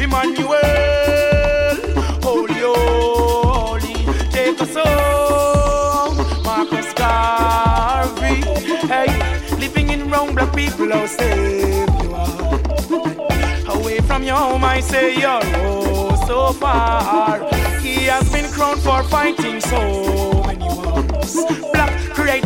Emmanuel, holy, holy, take us home. Marcus Garvey, hey, living in wrong black people, how safe you are. Away from your home, I say you're oh so far. He has been crowned for fighting so many wars. Black create